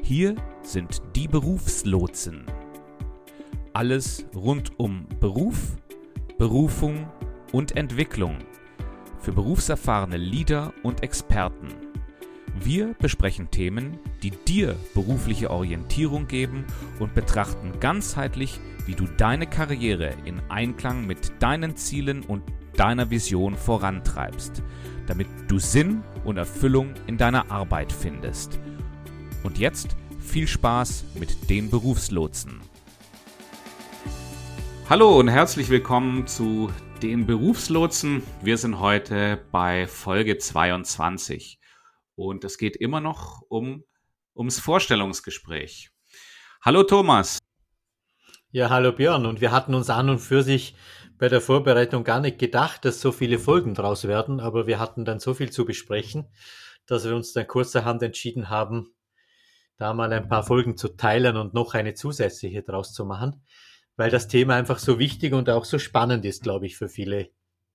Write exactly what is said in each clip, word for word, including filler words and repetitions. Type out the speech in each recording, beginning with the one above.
Hier sind die Berufslotsen. Alles rund um Beruf, Berufung und Entwicklung für berufserfahrene Leader und Experten. Wir besprechen Themen, die dir berufliche Orientierung geben und betrachten ganzheitlich, wie du deine Karriere in Einklang mit deinen Zielen und deiner Vision vorantreibst, damit du Sinn und Erfüllung in deiner Arbeit findest. Und jetzt viel Spaß mit den Berufslotsen. Hallo und herzlich willkommen zu den Berufslotsen. Wir sind heute bei Folge zweiundzwanzig und es geht immer noch um ums Vorstellungsgespräch. Hallo Thomas. Ja, hallo Björn. Und wir hatten uns an und für sich bei der Vorbereitung gar nicht gedacht, dass so viele Folgen draus werden, aber wir hatten dann so viel zu besprechen, dass wir uns dann kurzerhand entschieden haben, da mal ein paar Folgen zu teilen und noch eine zusätzliche draus zu machen, weil das Thema einfach so wichtig und auch so spannend ist, glaube ich, für viele.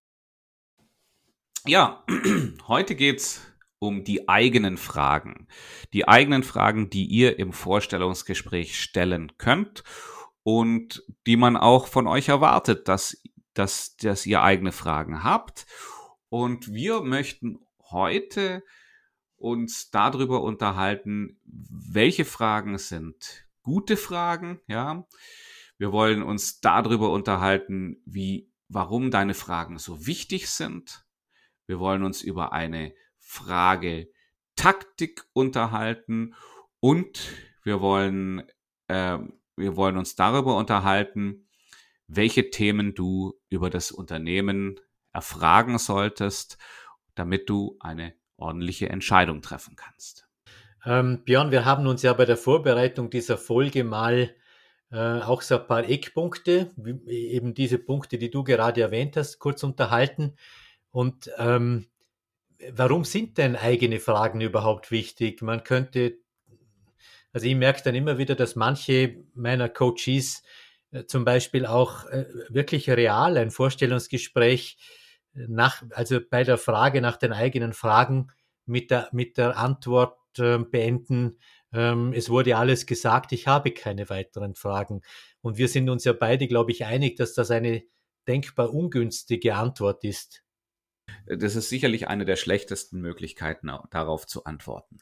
Ja, heute geht's um die eigenen Fragen. Die eigenen Fragen, die ihr im Vorstellungsgespräch stellen könnt und die man auch von euch erwartet, dass, dass, dass ihr eigene Fragen habt. Und wir möchten heute uns darüber unterhalten, welche Fragen sind gute Fragen, ja. Wir wollen uns darüber unterhalten, wie, warum deine Fragen so wichtig sind. Wir wollen uns über eine Fragetaktik unterhalten und wir wollen, äh, wir wollen uns darüber unterhalten, welche Themen du über das Unternehmen erfragen solltest, damit du eine ordentliche Entscheidung treffen kannst. Ähm, Björn, wir haben uns ja bei der Vorbereitung dieser Folge mal äh, auch so ein paar Eckpunkte, wie, eben diese Punkte, die du gerade erwähnt hast, kurz unterhalten. Und ähm, warum sind denn eigene Fragen überhaupt wichtig? Man könnte, also ich merke dann immer wieder, dass manche meiner Coaches äh, zum Beispiel auch äh, wirklich real ein Vorstellungsgespräch nach, also bei der Frage nach den eigenen Fragen mit der, mit der Antwort äh, beenden, ähm, es wurde alles gesagt, ich habe keine weiteren Fragen. Und wir sind uns ja beide, glaube ich, einig, dass das eine denkbar ungünstige Antwort ist. Das ist sicherlich eine der schlechtesten Möglichkeiten, darauf zu antworten.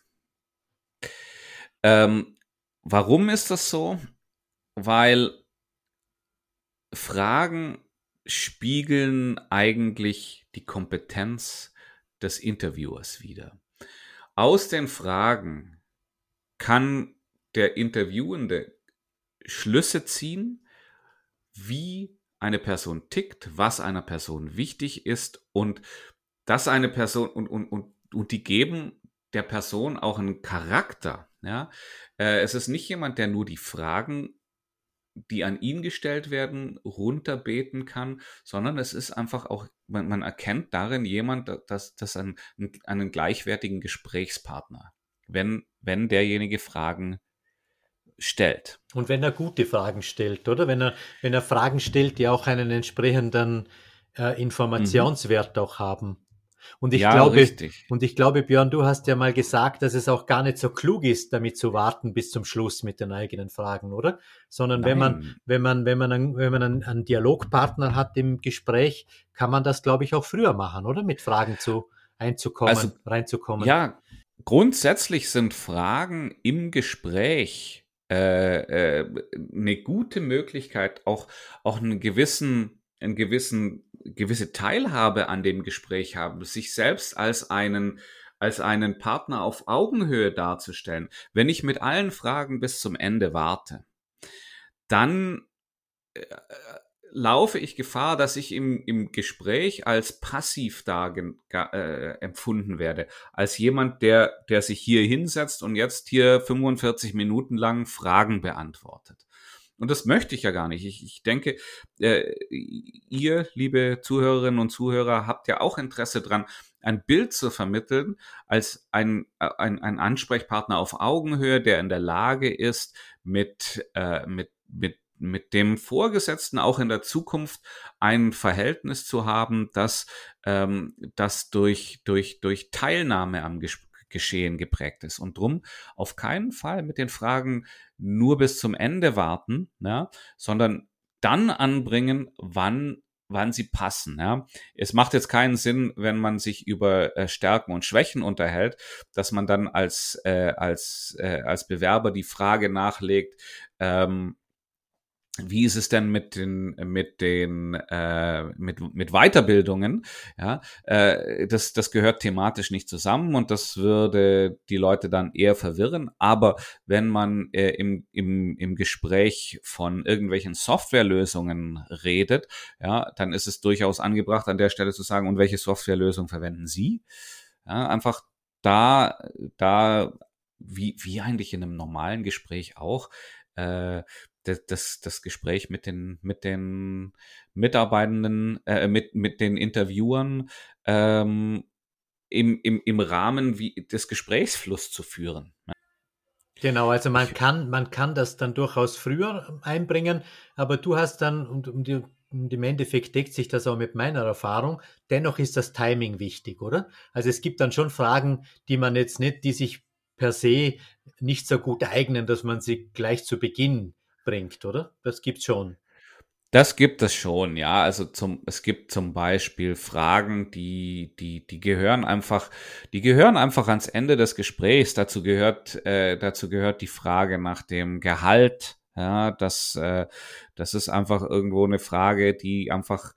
Ähm, warum ist das so? Weil Fragen spiegeln eigentlich die Kompetenz des Interviewers wider. Aus den Fragen kann der Interviewende Schlüsse ziehen, wie eine Person tickt, was einer Person wichtig ist und dass eine Person und, und, und, und die geben der Person auch einen Charakter. Ja? Äh, es ist nicht jemand, der nur die Fragen, die an ihn gestellt werden, runterbeten kann, sondern es ist einfach auch, man, man erkennt darin jemand, dass das einen, einen gleichwertigen Gesprächspartner, wenn, wenn derjenige Fragen stellt. Und wenn er gute Fragen stellt, oder? Wenn er, wenn er Fragen stellt, die auch einen entsprechenden äh, Informationswert mhm. auch haben. Und ich ja, glaube, richtig. und ich glaube, Björn, du hast ja mal gesagt, dass es auch gar nicht so klug ist, damit zu warten bis zum Schluss mit den eigenen Fragen, oder? Sondern Nein. wenn man, wenn man, wenn man, einen, wenn man einen, einen Dialogpartner hat im Gespräch, kann man das, glaube ich, auch früher machen, oder? Mit Fragen zu einzukommen, also, reinzukommen. Ja, grundsätzlich sind Fragen im Gespräch äh, äh, eine gute Möglichkeit, auch auch einen gewissen, einen gewissen gewisse Teilhabe an dem Gespräch haben, sich selbst als einen, als einen Partner auf Augenhöhe darzustellen. Wenn ich mit allen Fragen bis zum Ende warte, dann äh, laufe ich Gefahr, dass ich im, im Gespräch als passiv da äh, empfunden werde. Als jemand, der, der sich hier hinsetzt und jetzt hier fünfundvierzig Minuten lang Fragen beantwortet. Und das möchte ich ja gar nicht. Ich, ich denke, äh, ihr, liebe Zuhörerinnen und Zuhörer, habt ja auch Interesse dran, ein Bild zu vermitteln als ein, ein, ein Ansprechpartner auf Augenhöhe, der in der Lage ist, mit, äh, mit, mit, mit dem Vorgesetzten auch in der Zukunft ein Verhältnis zu haben, das, ähm, das durch, durch, durch Teilnahme am Gespräch Geschehen geprägt ist. Und drum auf keinen Fall mit den Fragen nur bis zum Ende warten, ja, sondern dann anbringen, wann wann sie passen. Ja. Es macht jetzt keinen Sinn, wenn man sich über äh, Stärken und Schwächen unterhält, dass man dann als äh, als äh, als Bewerber die Frage nachlegt, ähm, wie ist es denn mit den mit den äh, mit mit Weiterbildungen? Ja, äh, das das gehört thematisch nicht zusammen und das würde die Leute dann eher verwirren. Aber wenn man äh, im im im Gespräch von irgendwelchen Softwarelösungen redet, ja, dann ist es durchaus angebracht, an der Stelle zu sagen: Und welche Softwarelösung verwenden Sie? Ja, einfach da da wie wie eigentlich in einem normalen Gespräch auch. Äh, das, das Gespräch mit den, mit den Mitarbeitenden, äh, mit, mit den Interviewern ähm, im, im, im Rahmen wie des Gesprächsflusses zu führen. Genau, also man Ich, kann, man kann das dann durchaus früher einbringen, aber du hast dann, und, und, die- und im Endeffekt deckt sich das auch mit meiner Erfahrung, dennoch ist das Timing wichtig, oder? Also es gibt dann schon Fragen, die man jetzt nicht, die sich per se nicht so gut eignen, dass man sie gleich zu Beginn bringt, oder? Das gibt's schon. Das gibt es schon, ja. Also zum, es gibt zum Beispiel Fragen, die, die, die gehören einfach, die gehören einfach ans Ende des Gesprächs. Dazu gehört, äh, dazu gehört die Frage nach dem Gehalt. Ja, das, äh, das ist einfach irgendwo eine Frage, die einfach,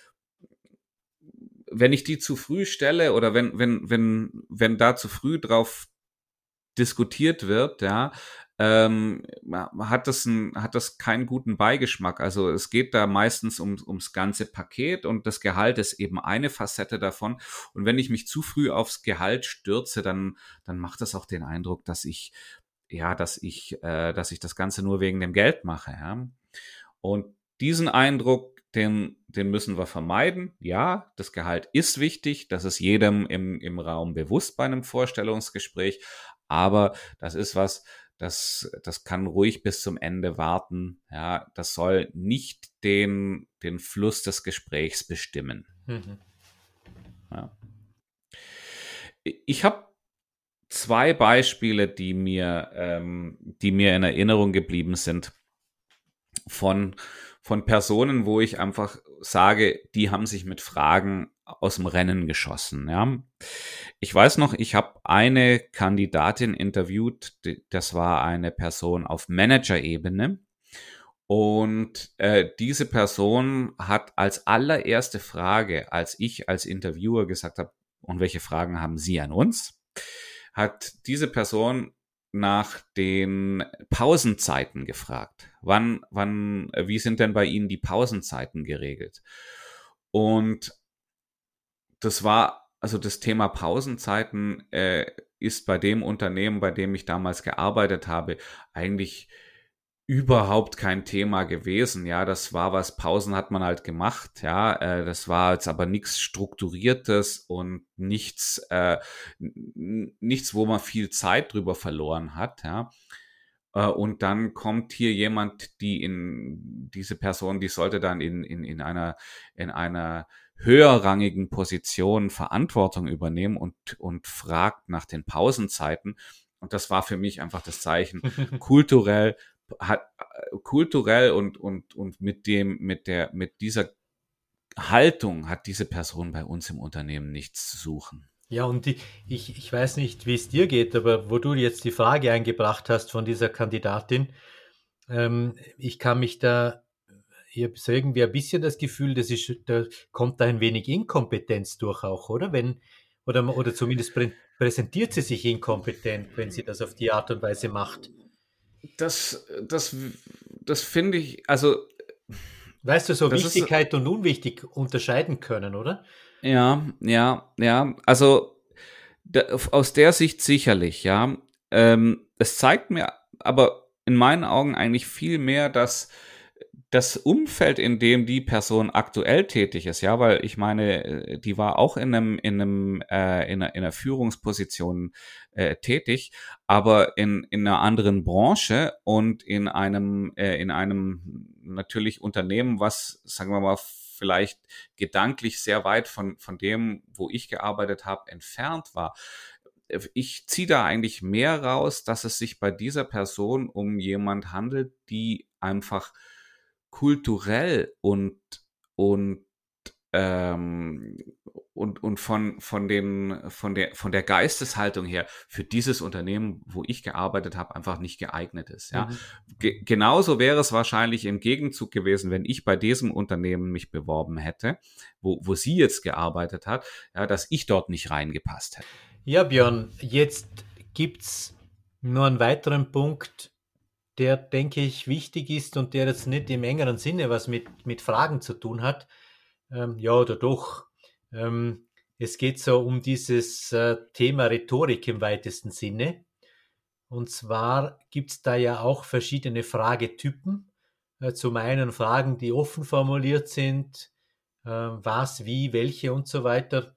wenn ich die zu früh stelle oder wenn, wenn, wenn, wenn da zu früh drauf diskutiert wird, ja, ähm, hat das ein, hat das keinen guten Beigeschmack. Also es geht da meistens um, ums ganze Paket und das Gehalt ist eben eine Facette davon. Und wenn ich mich zu früh aufs Gehalt stürze, dann, dann macht das auch den Eindruck, dass ich, ja, dass ich, äh, dass ich das Ganze nur wegen dem Geld mache, ja. Und diesen Eindruck, den, den müssen wir vermeiden. Ja, das Gehalt ist wichtig, das ist jedem im, im Raum bewusst bei einem Vorstellungsgespräch, aber das ist was, das, das kann ruhig bis zum Ende warten. Ja, das soll nicht den, den Fluss des Gesprächs bestimmen. Mhm. Ja. Ich habe zwei Beispiele, die mir, ähm, die mir in Erinnerung geblieben sind von, von Personen, wo ich einfach sage, die haben sich mit Fragen aus dem Rennen geschossen. Ja. Ich weiß noch, ich habe eine Kandidatin interviewt, das war eine Person auf Manager-Ebene. Und äh, diese Person hat als allererste Frage, als ich als Interviewer gesagt habe, und welche Fragen haben Sie an uns, hat diese Person nach den Pausenzeiten gefragt. Wann, wann, wie sind denn bei Ihnen die Pausenzeiten geregelt? Und das war, also das Thema Pausenzeiten äh, ist bei dem Unternehmen, bei dem ich damals gearbeitet habe, eigentlich überhaupt kein Thema gewesen. Ja, das war was, Pausen hat man halt gemacht. Ja, äh, das war jetzt aber nichts Strukturiertes und nichts, äh, n- nichts, wo man viel Zeit drüber verloren hat. Ja. Äh, Und dann kommt hier jemand, die in diese Person, die sollte dann in, in, in einer, in einer höherrangigen Position Verantwortung übernehmen und, und fragt nach den Pausenzeiten. Und das war für mich einfach das Zeichen, kulturell hat kulturell und und und mit dem mit der mit dieser Haltung hat diese Person bei uns im Unternehmen nichts zu suchen. Ja, und die, ich, ich weiß nicht, wie es dir geht, aber wo du jetzt die Frage eingebracht hast von dieser Kandidatin, ähm, ich kann mich da, ich habe so irgendwie ein bisschen das Gefühl, das ist, da kommt da ein wenig Inkompetenz durch auch, oder? Wenn, oder, oder zumindest prä präsentiert sie sich inkompetent, wenn sie das auf die Art und Weise macht. Das das das finde ich, also Weißt du, so das ist Wichtigkeit und Unwichtig unterscheiden können, oder? ja, ja, ja, also da, aus der Sicht sicherlich, ja. Ähm, es zeigt mir aber in meinen Augen eigentlich viel mehr, dass das Umfeld, in dem die Person aktuell tätig ist, ja, weil ich meine, äh, die war auch in einem, in einem, äh, in einer, in einer Führungsposition äh, tätig, aber in, in einer anderen Branche und in einem, äh, in einem natürlich Unternehmen, was, sagen wir mal, vielleicht gedanklich sehr weit von, von dem, wo ich gearbeitet habe, entfernt war. ich ziehe da eigentlich mehr raus, dass es sich bei dieser Person um jemand handelt, die einfach kulturell und und ähm, und und von von den von der von der Geisteshaltung her für dieses Unternehmen, wo ich gearbeitet habe, einfach nicht geeignet ist. Ja, Mhm. Ge genauso wäre es wahrscheinlich im Gegenzug gewesen, wenn ich bei diesem Unternehmen mich beworben hätte, wo wo sie jetzt gearbeitet hat, ja, dass ich dort nicht reingepasst hätte. Ja, Björn, jetzt gibt's nur einen weiteren Punkt, der, denke ich, wichtig ist und der jetzt nicht im engeren Sinne was mit, mit Fragen zu tun hat. Ähm, ja oder doch. Ähm, es geht so um dieses äh, Thema Rhetorik im weitesten Sinne. Und zwar gibt's da ja auch verschiedene Fragetypen. Äh, zum einen Fragen, die offen formuliert sind, äh, was, wie, welche und so weiter.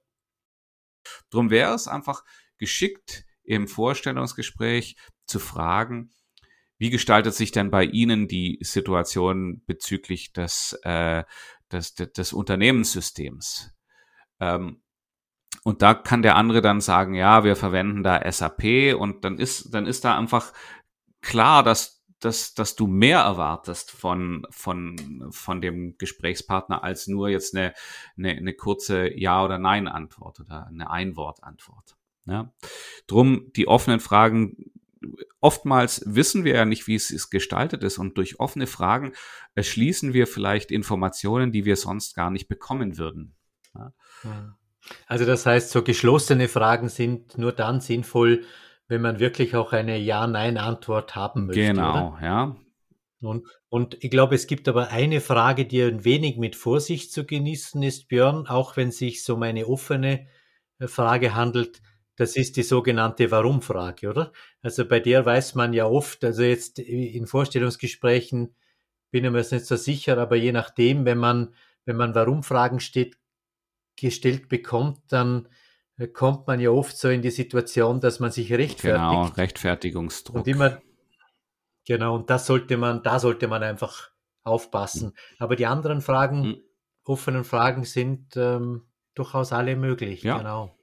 Drum wäre es einfach geschickt, im Vorstellungsgespräch zu fragen, wie gestaltet sich denn bei Ihnen die Situation bezüglich des, äh, des, des, des Unternehmenssystems? Ähm, und da kann der andere dann sagen, ja, wir verwenden da S A P, und dann ist, dann ist da einfach klar, dass, dass, dass du mehr erwartest von, von, von dem Gesprächspartner als nur jetzt eine, eine, eine kurze Ja- oder Nein-Antwort oder eine Ein-Wort-Antwort. Ja? Drum die offenen Fragen. Oftmals wissen wir ja nicht, wie es gestaltet ist, und durch offene Fragen erschließen wir vielleicht Informationen, die wir sonst gar nicht bekommen würden. Ja? Hm. Also das heißt, so geschlossene Fragen sind nur dann sinnvoll, wenn man wirklich auch eine Ja-Nein-Antwort haben möchte, oder? Genau, ja. Und, und ich glaube, es gibt aber eine Frage, die ein wenig mit Vorsicht zu genießen ist, Björn, auch wenn sich um eine offene äh, Frage handelt. Das ist die sogenannte Warum-Frage, oder? Also bei der weiß man ja oft, also jetzt in Vorstellungsgesprächen bin ich mir jetzt nicht so sicher, aber je nachdem, wenn man, wenn man Warum-Fragen steht, gestellt bekommt, dann äh, kommt man ja oft so in die Situation, dass man sich Genau, rechtfertigt und Rechtfertigungsdruck. immer, genau, und das sollte man, da sollte man einfach Hm. aufpassen. Aber die anderen Fragen, Hm. offenen Fragen sind ähm, durchaus alle möglich, Ja, genau.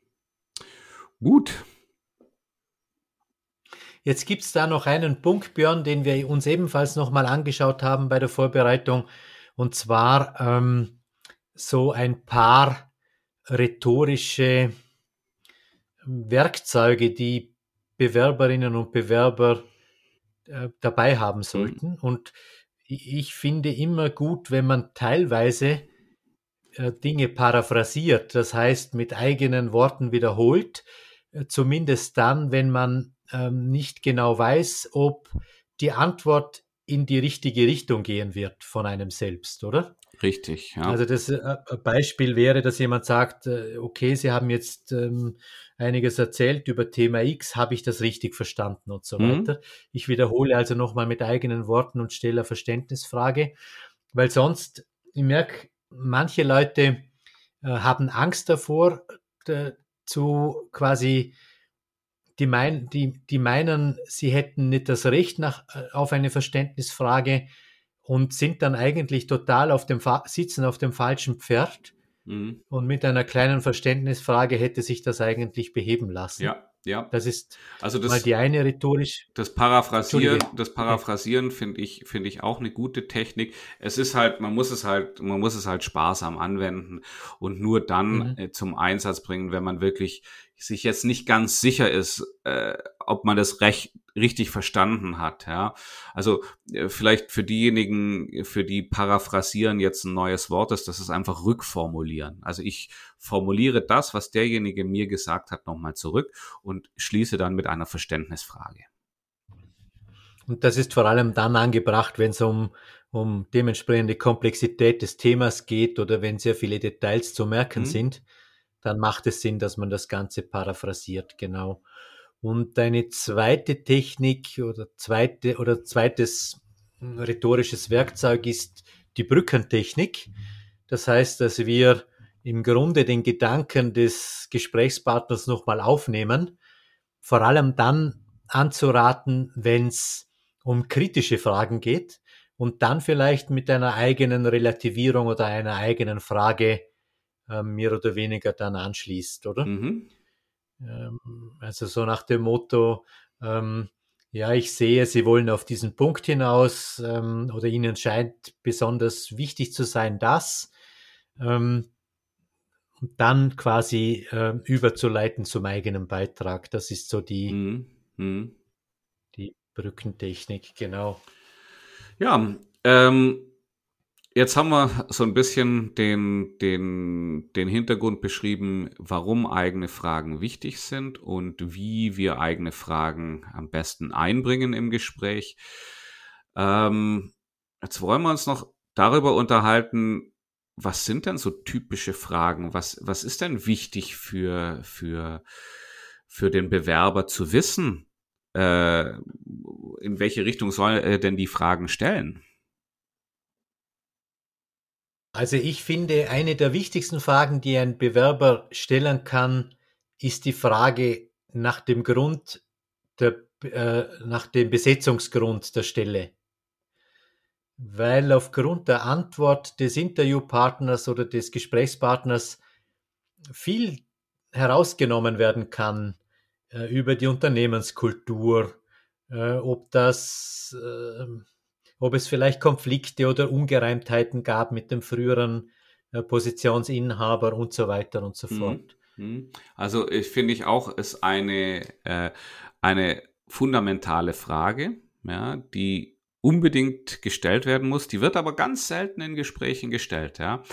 gut. Jetzt gibt es da noch einen Punkt, Björn, den wir uns ebenfalls nochmal angeschaut haben bei der Vorbereitung, und zwar ähm, so ein paar rhetorische Werkzeuge, die Bewerberinnen und Bewerber äh, dabei haben Hm. sollten. Und ich finde immer gut, wenn man teilweise äh, Dinge paraphrasiert, das heißt mit eigenen Worten wiederholt, äh, zumindest dann, wenn man ähm, nicht genau weiß, ob die Antwort in die richtige Richtung gehen wird von einem selbst, oder? Richtig, ja. Also das äh, ein Beispiel wäre, dass jemand sagt, äh, okay, Sie haben jetzt ähm, einiges erzählt über Thema X, habe ich das richtig verstanden und so Hm. weiter. Ich wiederhole also nochmal mit eigenen Worten und stelle eine Verständnisfrage, weil sonst, ich merke, manche Leute äh, haben Angst davor, äh, zu quasi, die, mein, die, die meinen, sie hätten nicht das Recht nach, äh, auf eine Verständnisfrage und sind dann eigentlich total auf dem, Fa- sitzen auf dem falschen Pferd. Hm. Und mit einer kleinen Verständnisfrage hätte sich das eigentlich beheben lassen. Ja, ja. Das ist Also mal das, die eine rhetorisch. Das Entschuldige, Paraphrasieren, das bitte. Paraphrasieren finde ich, finde ich auch eine gute Technik. Es ist halt, man muss es halt, man muss es halt sparsam anwenden und nur dann Mhm. äh, zum Einsatz bringen, wenn man wirklich sich jetzt nicht ganz sicher ist, äh, ob man das recht richtig verstanden hat. Ja, also äh, vielleicht für diejenigen, für die Paraphrasieren jetzt ein neues Wort ist, das ist einfach rückformulieren. Also ich formuliere das, was derjenige mir gesagt hat, nochmal zurück und schließe dann mit einer Verständnisfrage. Und das ist vor allem dann angebracht, wenn es um, um dementsprechende Komplexität des Themas geht oder wenn sehr viele Details zu merken Hm? sind, dann macht es Sinn, dass man das Ganze paraphrasiert, genau. Und eine zweite Technik oder zweite oder zweites hm, rhetorisches Werkzeug ist die Brückentechnik. Das heißt, dass wir im Grunde den Gedanken des Gesprächspartners nochmal aufnehmen, vor allem dann anzuraten, wenn es um kritische Fragen geht und dann vielleicht mit einer eigenen Relativierung oder einer eigenen Frage äh, mehr oder weniger dann anschließt, oder? Mhm. Ähm, also so nach dem Motto, ähm, ja, ich sehe, Sie wollen auf diesen Punkt hinaus, ähm, oder Ihnen scheint besonders wichtig zu sein, das, ähm, und dann quasi äh, überzuleiten zum eigenen Beitrag. Das ist so die, Mhm. Mhm. die Brückentechnik, genau. Ja, ähm, jetzt haben wir so ein bisschen den, den, den Hintergrund beschrieben, warum eigene Fragen wichtig sind und wie wir eigene Fragen am besten einbringen im Gespräch. Ähm, jetzt wollen wir uns noch darüber unterhalten, was sind denn so typische Fragen? Was, was ist denn wichtig für, für, für den Bewerber zu wissen? Äh, in welche Richtung soll er denn die Fragen stellen? Also ich finde, eine der wichtigsten Fragen, die ein Bewerber stellen kann, ist die Frage nach dem Grund der, äh, nach dem Besetzungsgrund der Stelle. Weil aufgrund der Antwort des Interviewpartners oder des Gesprächspartners viel herausgenommen werden kann äh, über die Unternehmenskultur, äh, ob das, äh, ob es vielleicht Konflikte oder Ungereimtheiten gab mit dem früheren äh, Positionsinhaber und so weiter und so Mhm. fort. Mhm. Also ich finde ich auch, ist eine, äh, eine fundamentale Frage, ja, die unbedingt gestellt werden muss. Die wird aber ganz selten in Gesprächen gestellt. Ja.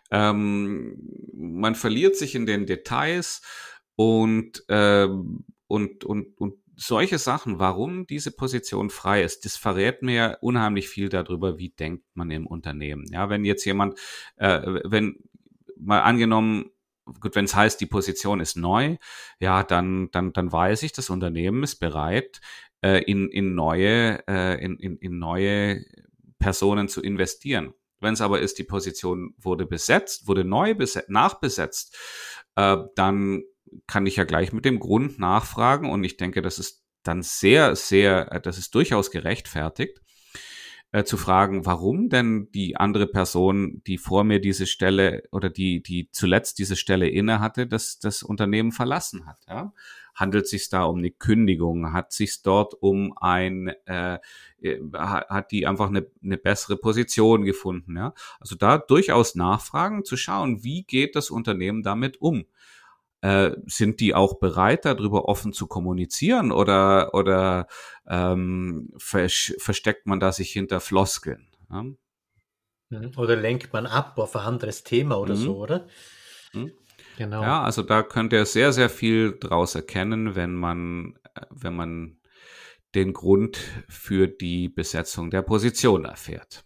Ähm, man verliert sich in den Details und, ähm, und, und, und solche Sachen, warum diese Position frei ist, das verrät mir unheimlich viel darüber, wie denkt man im Unternehmen. Ja, wenn jetzt jemand, äh, wenn mal angenommen, gut, wenn es heißt, die Position ist neu, ja, dann, dann, dann weiß ich, das Unternehmen ist bereit, äh, in, in neue, äh, in, in, in neue Personen zu investieren. Wenn es aber ist, die Position wurde besetzt, wurde neu besetzt, nachbesetzt, äh, dann kann ich ja gleich mit dem Grund nachfragen und ich denke, das ist dann sehr, sehr, äh, das ist durchaus gerechtfertigt, äh, zu fragen, warum denn die andere Person, die vor mir diese Stelle oder die, die zuletzt diese Stelle inne hatte, das, das Unternehmen verlassen hat. Ja? Handelt es sich da um eine Kündigung? Hat sich dort um ein, äh, äh, hat die einfach eine, eine bessere Position gefunden? Ja? Also da durchaus nachfragen, zu schauen, wie geht das Unternehmen damit um? Äh, sind die auch bereit, darüber offen zu kommunizieren oder, oder ähm, vers versteckt man da sich hinter Floskeln? Ja? Mhm. Oder lenkt man ab auf ein anderes Thema oder so, Mhm. oder? Mhm. Genau. Ja, also da könnt ihr sehr, sehr viel draus erkennen, wenn man, äh, wenn man den Grund für die Besetzung der Position erfährt.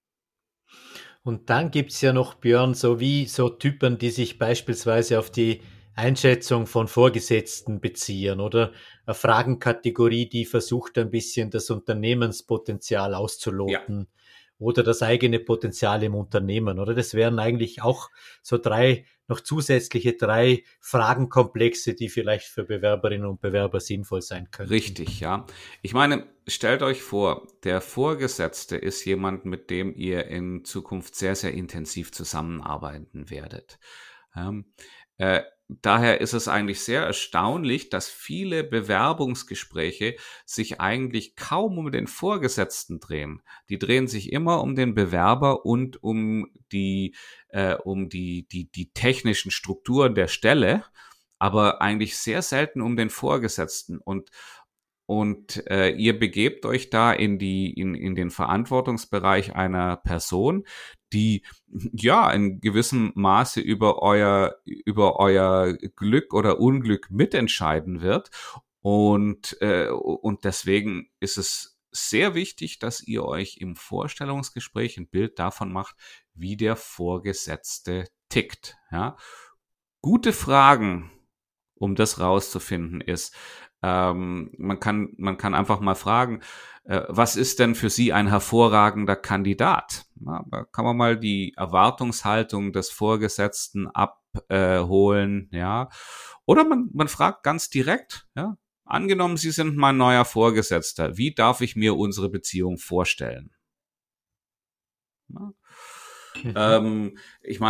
Und dann gibt's ja noch, Björn, so wie so Typen, die sich beispielsweise auf die Einschätzung von Vorgesetzten beziehen oder eine Fragenkategorie, die versucht ein bisschen das Unternehmenspotenzial Ja. auszuloten oder das eigene Potenzial im Unternehmen, oder? Das wären eigentlich auch so drei, noch zusätzliche drei Fragenkomplexe, die vielleicht für Bewerberinnen und Bewerber sinnvoll sein könnten. Richtig, ja. Ich meine, stellt euch vor, der Vorgesetzte ist jemand, mit dem ihr in Zukunft sehr, sehr intensiv zusammenarbeiten werdet. Ähm, äh, daher ist es eigentlich sehr erstaunlich, dass viele Bewerbungsgespräche sich eigentlich kaum um den Vorgesetzten drehen. Die drehen sich immer um den Bewerber und um die, äh, um die, die, die technischen Strukturen der Stelle, aber eigentlich sehr selten um den Vorgesetzten. Und und äh, ihr begebt euch da in die in in den Verantwortungsbereich einer Person, die ja in gewissem Maße über euer über euer Glück oder Unglück mitentscheiden wird. Und äh, und deswegen ist es sehr wichtig, dass ihr euch im Vorstellungsgespräch ein Bild davon macht, wie der Vorgesetzte tickt. Ja, gute Fragen, um das rauszufinden, ist, ähm, man kann, man kann einfach mal fragen, äh, was ist denn für Sie ein hervorragender Kandidat? Ja, da kann man mal die Erwartungshaltung des Vorgesetzten abholen, ja. Oder man, man fragt ganz direkt, ja. Angenommen, Sie sind mein neuer Vorgesetzter. Wie darf ich mir unsere Beziehung vorstellen? Ja. Mhm. Ähm, ich meine,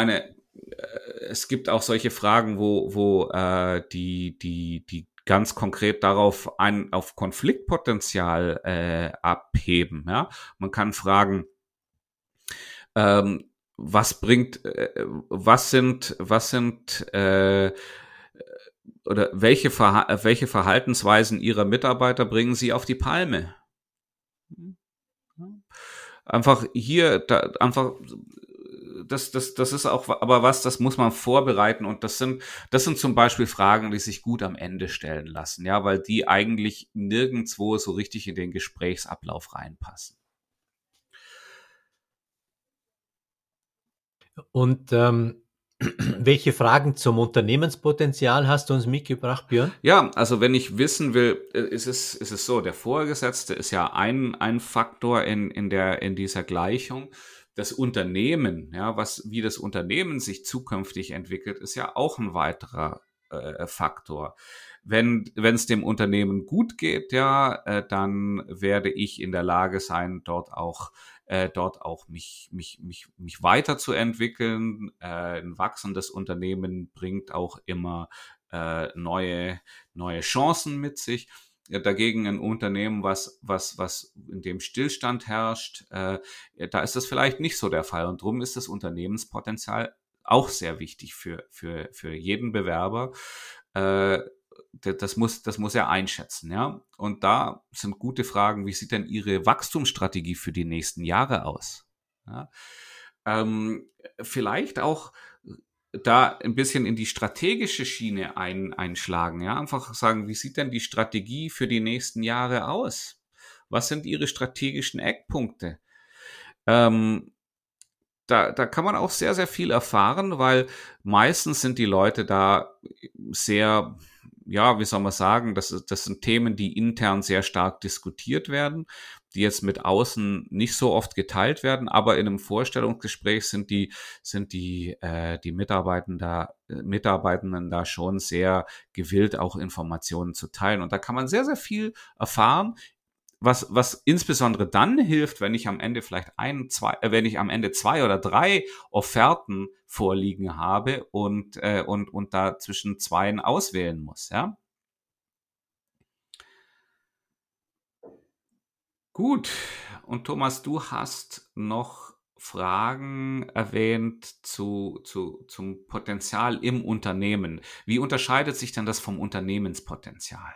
es gibt auch solche Fragen, wo, wo äh, die, die, die ganz konkret darauf ein, auf Konfliktpotenzial äh, abheben. Ja? Man kann fragen, ähm, was bringt, äh, was sind, was sind äh, oder welche, Verha welche Verhaltensweisen Ihrer Mitarbeiter bringen Sie auf die Palme? Einfach hier, da, einfach, das, das, das ist auch, aber was, das muss man vorbereiten und das sind, das sind zum Beispiel Fragen, die sich gut am Ende stellen lassen, ja, weil die eigentlich nirgendwo so richtig in den Gesprächsablauf reinpassen. Und ähm, welche Fragen zum Unternehmenspotenzial hast du uns mitgebracht, Björn? Ja, also wenn ich wissen will, ist es, ist es so, der Vorgesetzte ist ja ein, ein Faktor in, in der, in dieser Gleichung. Das Unternehmen, ja, was, wie das Unternehmen sich zukünftig entwickelt, ist ja auch ein weiterer äh, Faktor. Wenn, wenn es dem Unternehmen gut geht, ja, äh, dann werde ich in der Lage sein, dort auch äh, dort auch mich, mich, mich, mich weiterzuentwickeln. Äh, ein wachsendes Unternehmen bringt auch immer äh, neue, neue Chancen mit sich. Ja, dagegen ein Unternehmen, was, was, was in dem Stillstand herrscht, äh, da ist das vielleicht nicht so der Fall. Und darum ist das Unternehmenspotenzial auch sehr wichtig für, für, für jeden Bewerber. Äh, das muss, das muss er einschätzen, ja. Und da sind gute Fragen. Wie sieht denn Ihre Wachstumsstrategie für die nächsten Jahre aus? Ja? Ähm, vielleicht auch da ein bisschen in die strategische Schiene ein, einschlagen, ja. Einfach sagen, wie sieht denn die Strategie für die nächsten Jahre aus? Was sind Ihre strategischen Eckpunkte? Ähm, Da, da kann man auch sehr, sehr viel erfahren, weil meistens sind die Leute da sehr, ja, wie soll man sagen, das, ist, das sind Themen, die intern sehr stark diskutiert werden, die jetzt mit außen nicht so oft geteilt werden, aber in einem Vorstellungsgespräch sind die, sind die, äh, die Mitarbeitenden da, Mitarbeitenden da schon sehr gewillt, auch Informationen zu teilen. Und da kann man sehr, sehr viel erfahren, was, was insbesondere dann hilft, wenn ich am Ende vielleicht ein, zwei, äh, wenn ich am Ende zwei oder drei Offerten vorliegen habe und, äh, und, und da zwischen zweien auswählen muss, ja. Gut. Und Thomas, du hast noch Fragen erwähnt zu, zu, zum Potenzial im Unternehmen. Wie unterscheidet sich denn das vom Unternehmenspotenzial?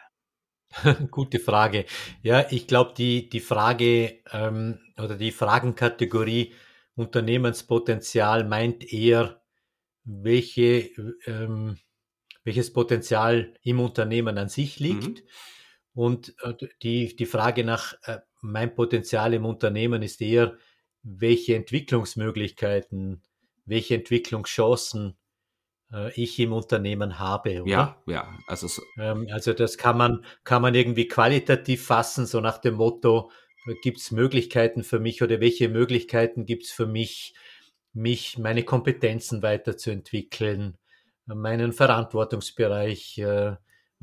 Gute Frage. Ja, ich glaube, die, die Frage ähm, oder die Fragenkategorie Unternehmenspotenzial meint eher, welche, ähm, welches Potenzial im Unternehmen an sich liegt. Mhm. Und äh, die, die Frage nach äh, mein Potenzial im Unternehmen ist eher, welche Entwicklungsmöglichkeiten, welche Entwicklungschancen äh, ich im Unternehmen habe, oder? Ja, ja, also so, Ähm, also das kann man, kann man irgendwie qualitativ fassen, so nach dem Motto, gibt es Möglichkeiten für mich oder welche Möglichkeiten gibt es für mich, mich, meine Kompetenzen weiterzuentwickeln, meinen Verantwortungsbereich äh,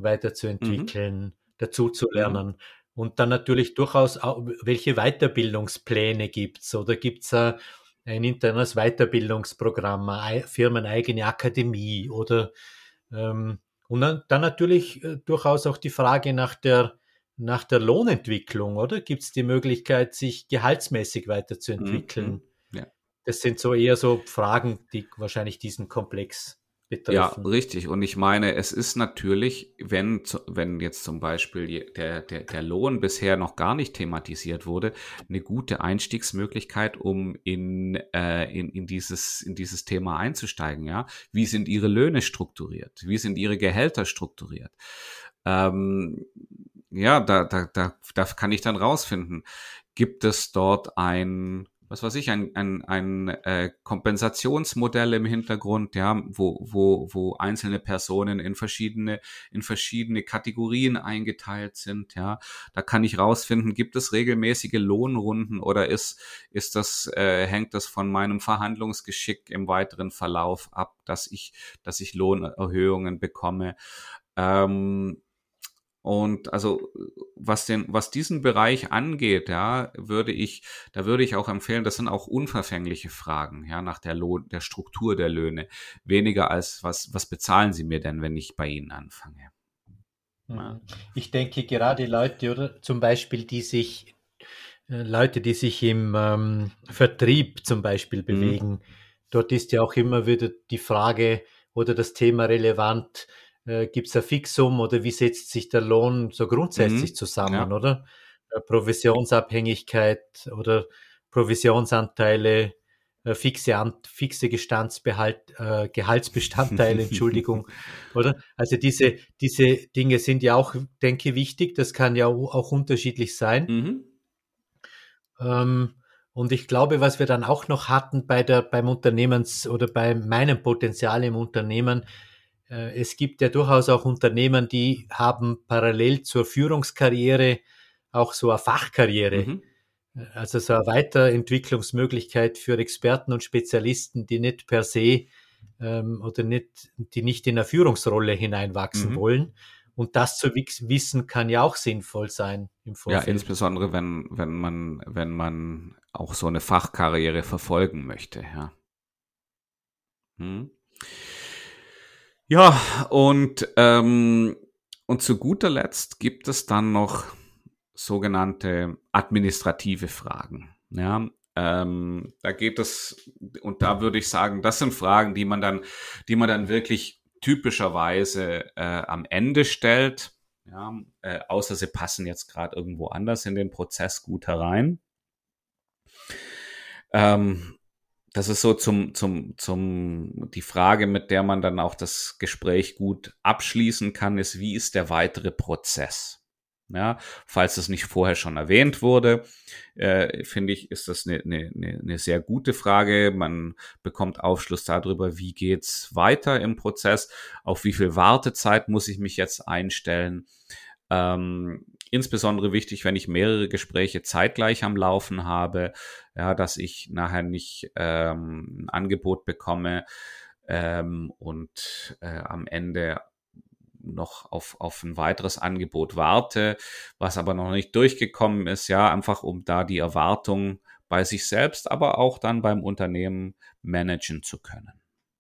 mhm, weiterzuentwickeln, mhm. dazuzulernen. Und dann natürlich durchaus auch, welche Weiterbildungspläne gibt's oder gibt's äh, ein internes Weiterbildungsprogramm, eine firmeneigene Akademie oder ähm, und dann, dann natürlich äh, durchaus auch die Frage nach der, nach der Lohnentwicklung, oder? Gibt es die Möglichkeit, sich gehaltsmäßig Mhm, weiterzuentwickeln? mhm. Ja. Das sind so eher so Fragen, die wahrscheinlich diesen Komplex Ja, betreffen. richtig. Und ich meine, es ist natürlich, wenn, zu- wenn jetzt zum Beispiel je- der, der, der Lohn bisher noch gar nicht thematisiert wurde, eine gute Einstiegsmöglichkeit, um in, äh, in, in dieses, in dieses Thema einzusteigen, ja. Wie sind Ihre Löhne strukturiert? Wie sind Ihre Gehälter strukturiert? Ähm, ja, da, da, da, da kann ich dann rausfinden, gibt es dort ein, was weiß ich, ein, ein, ein äh, Kompensationsmodell im Hintergrund, ja, wo, wo, wo einzelne Personen in verschiedene, in verschiedene Kategorien eingeteilt sind, ja. Da kann ich rausfinden, gibt es regelmäßige Lohnrunden oder ist, ist das, äh, hängt das von meinem Verhandlungsgeschick im weiteren Verlauf ab, dass ich, dass ich Lohnerhöhungen bekomme. Ähm, Und also was den, was diesen Bereich angeht, ja, würde ich, da würde ich auch empfehlen, das sind auch unverfängliche Fragen, ja, nach der Lohn, der Struktur der Löhne, weniger als was, was bezahlen Sie mir denn, wenn ich bei Ihnen anfange? Ja. Ich denke gerade Leute, oder zum Beispiel, die sich, äh, Leute, die sich im ähm, Vertrieb zum Beispiel bewegen, mhm. dort ist ja auch immer wieder die Frage oder das Thema relevant, äh, gibt es ein Fixum oder wie setzt sich der Lohn so grundsätzlich mhm. zusammen, ja. oder? Äh, Provisionsabhängigkeit oder Provisionsanteile, äh, fixe, An fixe Gestandsbehalt, äh, Gehaltsbestandteile, Entschuldigung, oder? Also diese, diese Dinge sind ja auch, denke ich, wichtig. Das kann ja auch unterschiedlich sein. Mhm. Ähm, und ich glaube, was wir dann auch noch hatten bei der, beim Unternehmens- oder bei meinem Potenzial im Unternehmen, äh, es gibt ja durchaus auch Unternehmen, die haben parallel zur Führungskarriere auch so eine Fachkarriere. Mhm. Also so eine Weiterentwicklungsmöglichkeit für Experten und Spezialisten, die nicht per se ähm, oder nicht, die nicht in eine Führungsrolle hineinwachsen mhm. wollen. Und das zu wissen kann ja auch sinnvoll sein im Vorfeld. Ja, insbesondere wenn, wenn man, wenn man auch so eine Fachkarriere verfolgen möchte, ja. Hm. Ja, und, ähm, und zu guter Letzt gibt es dann noch sogenannte administrative Fragen. Ja, ähm, da geht es, und da würde ich sagen, das sind Fragen, die man dann, die man dann wirklich typischerweise äh, am Ende stellt, ja, äh, außer sie passen jetzt gerade irgendwo anders in den Prozess gut herein. Ähm, das ist so zum, zum, zum, die Frage, mit der man dann auch das Gespräch gut abschließen kann, ist, wie ist der weitere Prozess? Ja, falls es nicht vorher schon erwähnt wurde, äh, finde ich, ist das eine, eine, eine sehr gute Frage. Man bekommt Aufschluss darüber, wie geht's weiter im Prozess, auf wie viel Wartezeit muss ich mich jetzt einstellen. Ähm, insbesondere wichtig, wenn ich mehrere Gespräche zeitgleich am Laufen habe, ja, dass ich nachher nicht ähm, ein Angebot bekomme ähm, und äh, am Ende noch auf, auf ein weiteres Angebot warte, was aber noch nicht durchgekommen ist, ja, einfach um da die Erwartung bei sich selbst, aber auch dann beim Unternehmen managen zu können.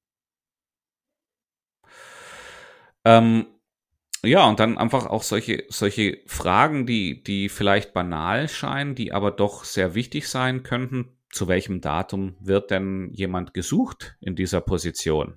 Ähm, ja, und dann einfach auch solche, solche Fragen, die, die vielleicht banal scheinen, die aber doch sehr wichtig sein könnten. Zu welchem Datum wird denn jemand gesucht in dieser Position?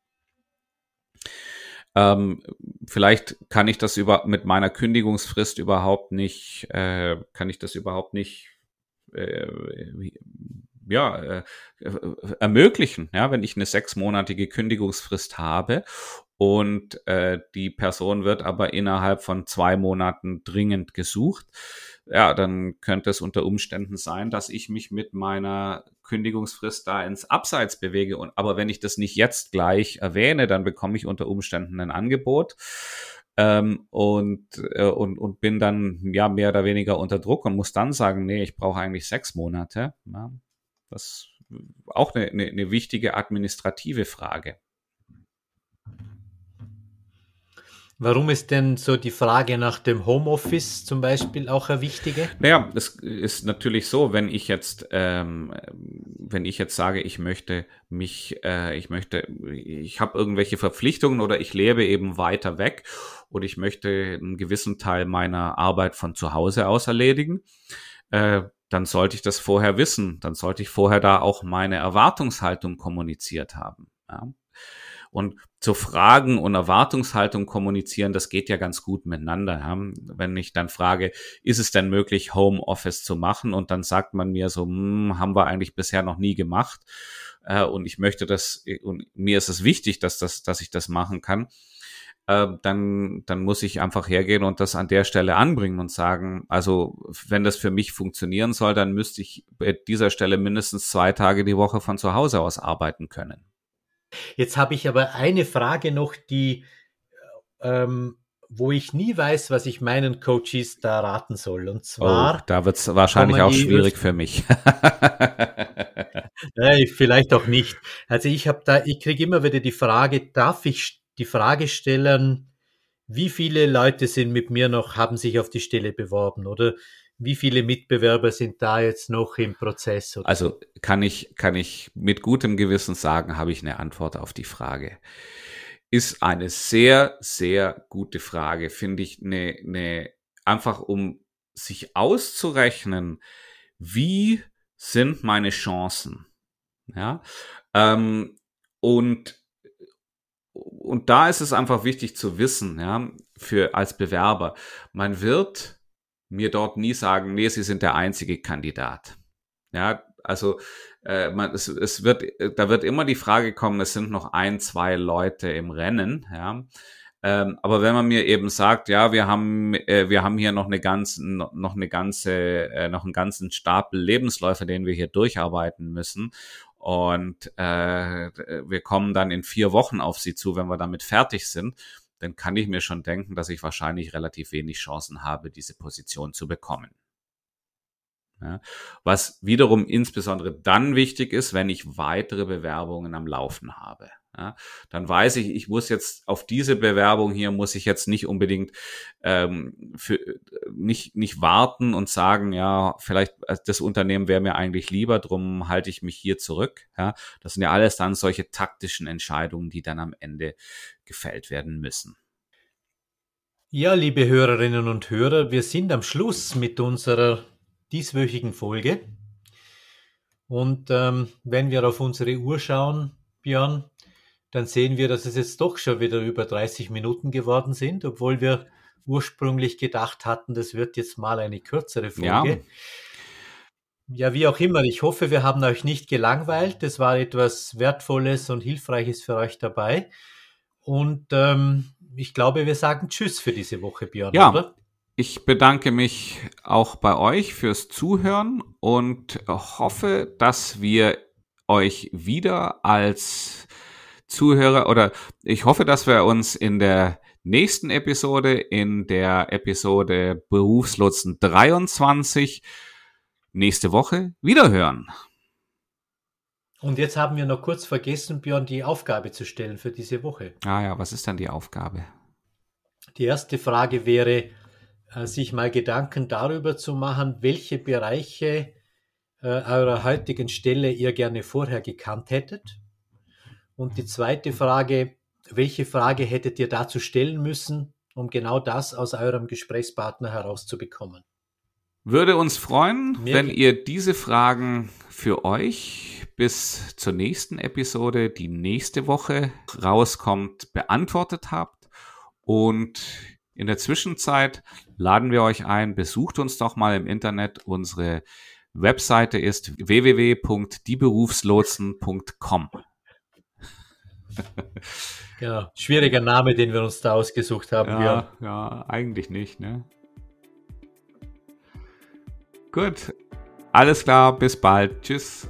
Ähm, vielleicht kann ich das über mit meiner Kündigungsfrist überhaupt nicht, äh, kann ich das überhaupt nicht äh, ja, äh, ermöglichen, ja, wenn ich eine sechsmonatige Kündigungsfrist habe und äh, die Person wird aber innerhalb von zwei Monaten dringend gesucht. Ja, dann könnte es unter Umständen sein, dass ich mich mit meiner Kündigungsfrist da ins Abseits bewege. Und, aber wenn ich das nicht jetzt gleich erwähne, dann bekomme ich unter Umständen ein Angebot ähm, und, äh, und, und bin dann ja mehr oder weniger unter Druck und muss dann sagen, nee, ich brauche eigentlich sechs Monate. Ja, das ist auch eine, eine, eine wichtige administrative Frage. Warum ist denn so die Frage nach dem Homeoffice zum Beispiel auch eine wichtige? Naja, es ist natürlich so, wenn ich jetzt, ähm, wenn ich jetzt sage, ich möchte mich, äh, ich möchte, ich habe irgendwelche Verpflichtungen oder ich lebe eben weiter weg und ich möchte einen gewissen Teil meiner Arbeit von zu Hause aus erledigen, äh, dann sollte ich das vorher wissen. Dann sollte ich vorher da auch meine Erwartungshaltung kommuniziert haben. Ja. Und zu Fragen und Erwartungshaltung kommunizieren, das geht ja ganz gut miteinander. Ja? Wenn ich dann frage, ist es denn möglich, Homeoffice zu machen? Und dann sagt man mir so, hm, haben wir eigentlich bisher noch nie gemacht. Äh, und ich möchte das, und mir ist es wichtig, dass das, dass ich das machen kann. Äh, dann, dann muss ich einfach hergehen und das an der Stelle anbringen und sagen, also wenn das für mich funktionieren soll, dann müsste ich bei dieser Stelle mindestens zwei Tage die Woche von zu Hause aus arbeiten können. Jetzt habe ich aber eine Frage noch, die, ähm, wo ich nie weiß, was ich meinen Coaches da raten soll. Und zwar. Oh, da wird es wahrscheinlich auch schwierig für mich. Nein, vielleicht auch nicht. Also ich habe da, ich kriege immer wieder die Frage, darf ich die Frage stellen, wie viele Leute sind mit mir noch, haben sich auf die Stelle beworben oder wie viele Mitbewerber sind da jetzt noch im Prozess? Oder Also kann ich, kann ich mit gutem Gewissen sagen, habe ich eine Antwort auf die Frage. Ist eine sehr, sehr gute Frage, finde ich, eine, eine, einfach um sich auszurechnen, wie sind meine Chancen? Ja, ähm, und, und da ist es einfach wichtig zu wissen, ja, für, als Bewerber, man wird mir dort nie sagen, nee, Sie sind der einzige Kandidat. Ja, also äh, man, es, es wird, da wird immer die Frage kommen, es sind noch ein, zwei Leute im Rennen, ja. Ähm, aber wenn man mir eben sagt, ja, wir haben, äh, wir haben hier noch eine ganze, noch eine ganze, äh, noch einen ganzen Stapel Lebensläufe, den wir hier durcharbeiten müssen. Und äh, wir kommen dann in vier Wochen auf Sie zu, wenn wir damit fertig sind, dann kann ich mir schon denken, dass ich wahrscheinlich relativ wenig Chancen habe, diese Position zu bekommen. Ja, was wiederum insbesondere dann wichtig ist, wenn ich weitere Bewerbungen am Laufen habe. Ja, dann weiß ich, ich muss jetzt auf diese Bewerbung hier, muss ich jetzt nicht unbedingt ähm, für, nicht, nicht warten und sagen, ja, vielleicht das Unternehmen wäre mir eigentlich lieber, drum halte ich mich hier zurück. Ja, das sind ja alles dann solche taktischen Entscheidungen, die dann am Ende gefällt werden müssen. Ja, liebe Hörerinnen und Hörer, wir sind am Schluss mit unserer dieswöchigen Folge. Und ähm, wenn wir auf unsere Uhr schauen, Björn, dann sehen wir, dass es jetzt doch schon wieder über dreißig Minuten geworden sind, obwohl wir ursprünglich gedacht hatten, das wird jetzt mal eine kürzere Folge. Ja, ja, wie auch immer, ich hoffe, wir haben euch nicht gelangweilt. Es war etwas Wertvolles und Hilfreiches für euch dabei. Und ähm, ich glaube, wir sagen Tschüss für diese Woche, Björn, ja. oder? Ich bedanke mich auch bei euch fürs Zuhören und hoffe, dass wir euch wieder als Zuhörer oder ich hoffe, dass wir uns in der nächsten Episode, in der Episode Berufslotsen dreiundzwanzig, nächste Woche wiederhören. Und jetzt haben wir noch kurz vergessen, Björn, die Aufgabe zu stellen für diese Woche. Ah ja, was ist dann die Aufgabe? Die erste Frage wäre, sich mal Gedanken darüber zu machen, welche Bereiche äh, eurer heutigen Stelle ihr gerne vorher gekannt hättet. Und die zweite Frage, welche Frage hättet ihr dazu stellen müssen, um genau das aus eurem Gesprächspartner herauszubekommen? Würde uns freuen, Mehr wenn ihr diese Fragen für euch bis zur nächsten Episode, die nächste Woche rauskommt, beantwortet habt. Und in der Zwischenzeit laden wir euch ein, besucht uns doch mal im Internet. Unsere Webseite ist w w w punkt die berufslotsen punkt com. Genau, schwieriger Name, den wir uns da ausgesucht haben. Ja, Björn. ja, eigentlich nicht, ne? Gut, alles klar, bis bald. Tschüss.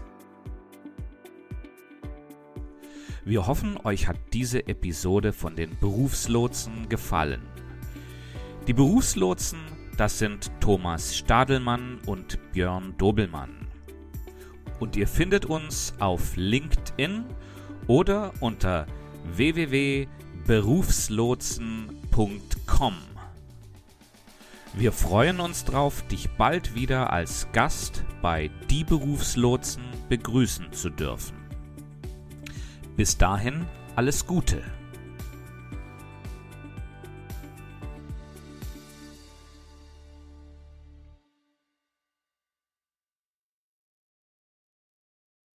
Wir hoffen, euch hat diese Episode von den Berufslotsen gefallen. Die Berufslotsen, das sind Thomas Stadelmann und Björn Dobelmann. Und ihr findet uns auf LinkedIn oder unter w w w punkt berufslotsen punkt com. Wir freuen uns drauf, dich bald wieder als Gast bei Die Berufslotsen begrüßen zu dürfen. Bis dahin alles Gute.